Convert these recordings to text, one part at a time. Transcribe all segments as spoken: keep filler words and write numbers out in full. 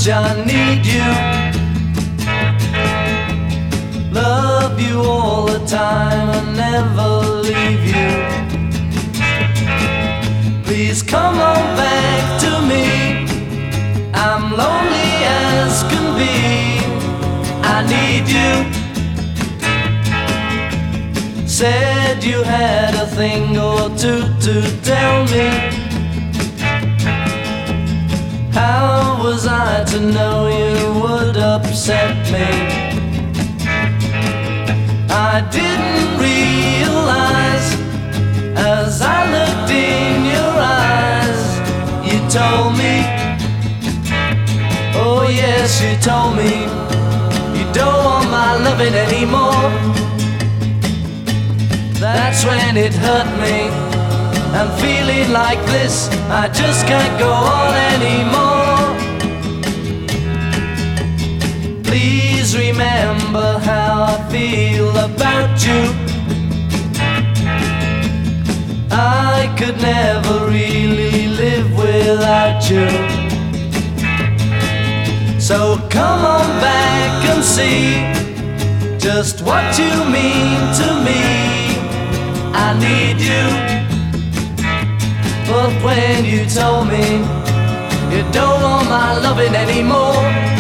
much I need you. Love you all the time and never leave you. Please come on back to me. I'm lonely as can be. I need you. Said you had a thing or two to tell me. How was I to know you would upset me? I didn't realize as I looked in your eyes. You told me, oh yes, you told me you don't want my loving anymore. That's when it hurt me. I'm feeling like this, I just can't go on anymore. Please remember how I feel about you. I could never really live without you. So come on back and see just what you mean to me. I need you. But when you told me you don't want my loving anymore,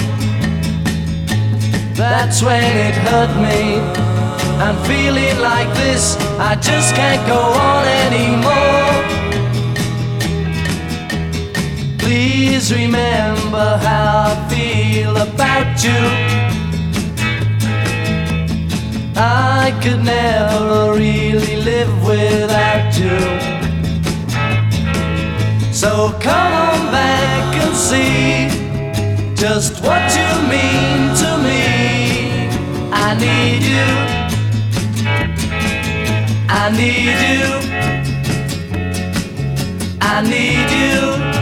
that's when it hurt me. I'm feeling like this, I just can't go on anymore. Please remember how I feel about you. I could never really live without you. So come on back and see just what you mean to me. I need you. I need you. I need you.